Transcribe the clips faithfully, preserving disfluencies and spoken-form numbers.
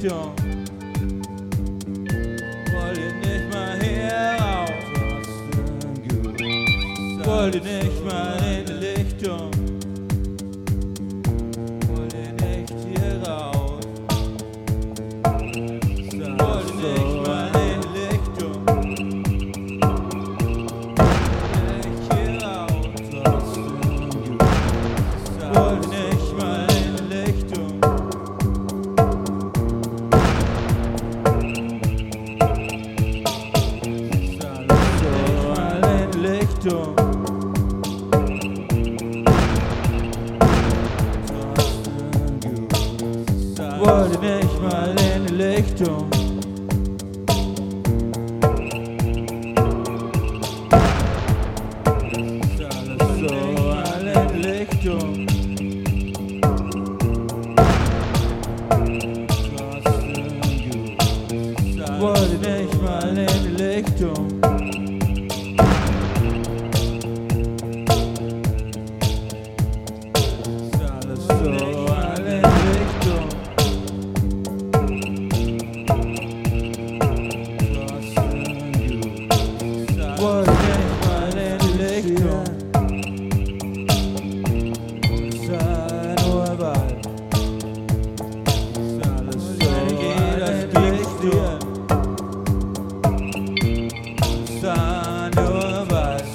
Lichtung. Wollte nicht mal hier raus. Wollte nicht mal in die Lichtung. Wollte nicht hier raus. Wollte nicht mal in die Lichtung. Nicht hier raus. Wollte nicht mal in die Lichtung. Lichtung. Wollte nicht mal in die Lichtung. Alles so all in die Lichtung. Wollte nicht mal in die Lichtung. Wollte nicht mal in die Lichtung. Sah nur Wald. Alles so, alles Lichtung. Sah nur Wald.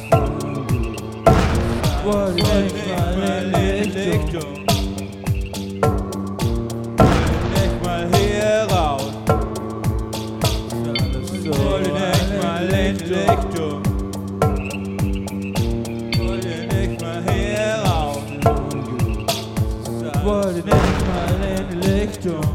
Wollte nicht mal in die Lichtung. Wollte nicht mal hier raus. Alles so, wollte nicht mal in die Lichtung. Wollte nicht mal in die Lichtung.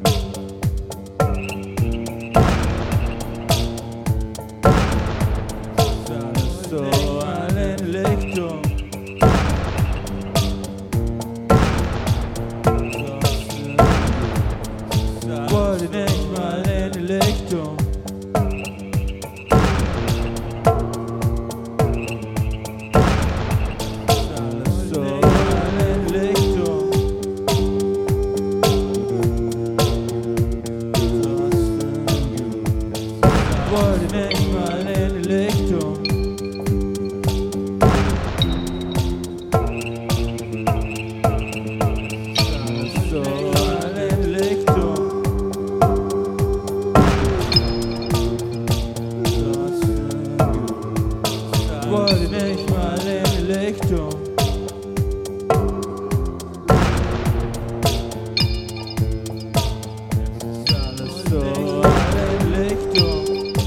Alles so all in die Lichtung. Wollte nicht mal in die Lichtung. Alles so all in die Lichtung. Wollte nicht mal in die Lichtung. Alles so all in die Lichtung. Wollte nicht mal in die Lichtung. Alles so all in die Lichtung.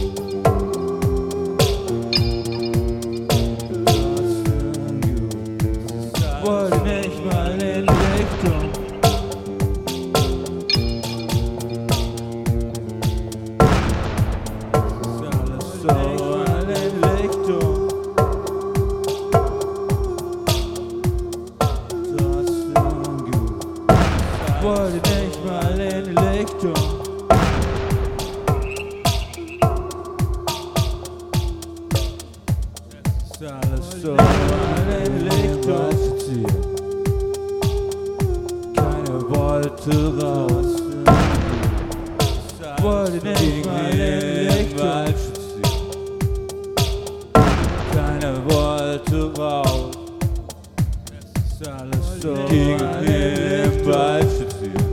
Wollte nicht mal in die Lichtung. Alles so all in die Lichtung. Wollte nicht mal in die Lichtung. Alles so all in die Lichtung. Keiner wollte raus. Wollte nicht mal in die Lichtung. Keiner wollte raus. Alles so gegen den Wald spazieren.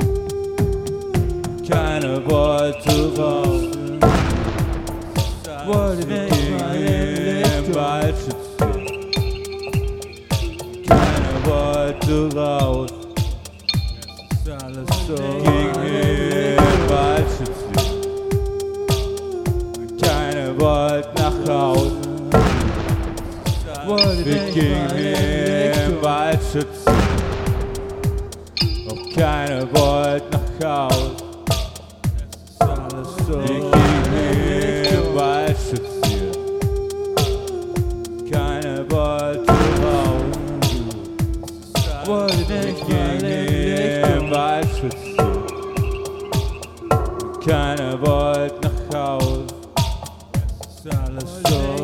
Keiner wollte raus. Wollte nicht mal in die Wald spazieren. Keiner wollte raus. Alles so gegen den Wald spazieren. Keiner wollte nach Hause. Wollte nicht mal in den Wald spazieren. Auch keiner wollte nach Hause. Alles so gegen den Wald spazieren. Keiner wollte raus. Wollte nicht mal in den Wald spazieren. Keiner wollte nach Hause. Alles so